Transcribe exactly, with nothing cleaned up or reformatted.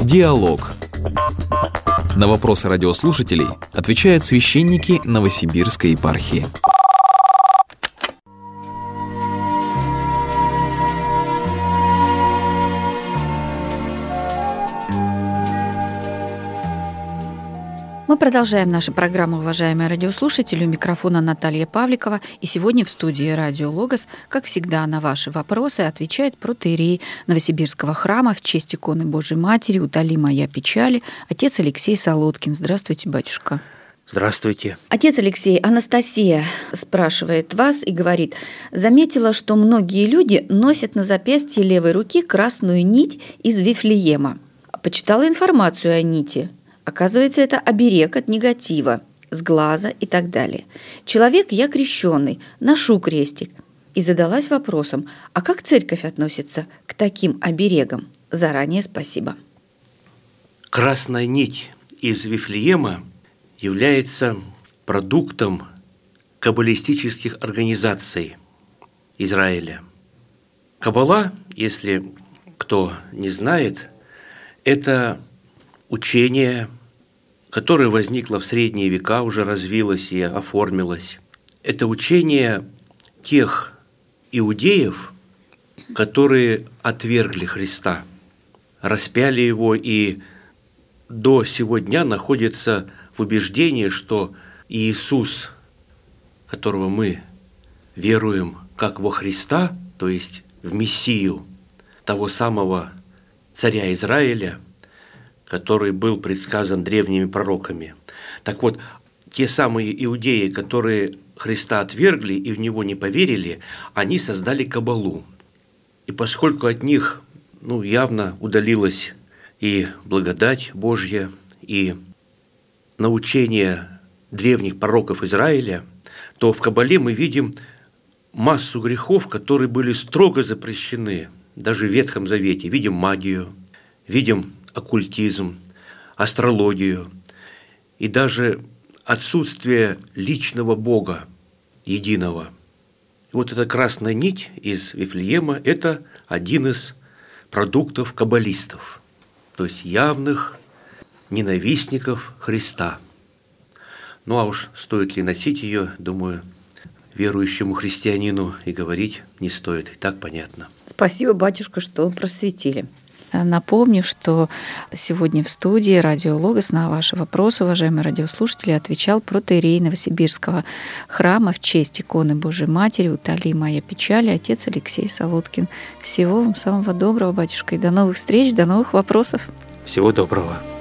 Диалог. На вопросы радиослушателей отвечают священники Новосибирской епархии. Мы продолжаем нашу программу, уважаемые радиослушатели. У микрофона Наталья Павликова. И сегодня в студии «Радио Логос», как всегда, на ваши вопросы отвечает протоиерей Новосибирского храма в честь иконы Божией Матери «Утоли моя печали» отец Алексей Солодкин. Здравствуйте, батюшка. Здравствуйте. Отец Алексей, Анастасия спрашивает вас и говорит: заметила, что многие люди носят на запястье левой руки красную нить из Вифлеема. Почитала информацию о нити. Оказывается, это оберег от негатива, сглаза и так далее. Человек, я крещеный, ношу крестик. И задалась вопросом, а как церковь относится к таким оберегам? Заранее спасибо. Красная нить из Вифлеема является продуктом каббалистических организаций Израиля. Каббала, если кто не знает, это учение, которое возникло в средние века, уже развилось и оформилось. Это учение тех иудеев, которые отвергли Христа, распяли Его и до сего дня находятся в убеждении, что Иисус, которого мы веруем как во Христа, то есть в Мессию, того самого царя Израиля, который был предсказан древними пророками. Так вот, те самые иудеи, которые Христа отвергли и в Него не поверили, они создали каббалу. И поскольку от них ну, явно удалилась и благодать Божья, и научение древних пророков Израиля, то в каббале мы видим массу грехов, которые были строго запрещены, даже в Ветхом Завете. Видим магию, видим оккультизм, астрологию и даже отсутствие личного Бога, единого. И вот эта красная нить из Вифлеема – это один из продуктов каббалистов, то есть явных ненавистников Христа. Ну а уж стоит ли носить ее, думаю, верующему христианину и говорить не стоит, и так понятно. Спасибо, батюшка, что просветили. Напомню, что сегодня в студии «Радио Логос» на ваши вопросы, уважаемые радиослушатели, отвечал протоиерей Новосибирского храма в честь иконы Божией Матери «Утоли моя печали» отец Алексей Солодкин. Всего вам самого доброго, батюшка, и до новых встреч, до новых вопросов. Всего доброго.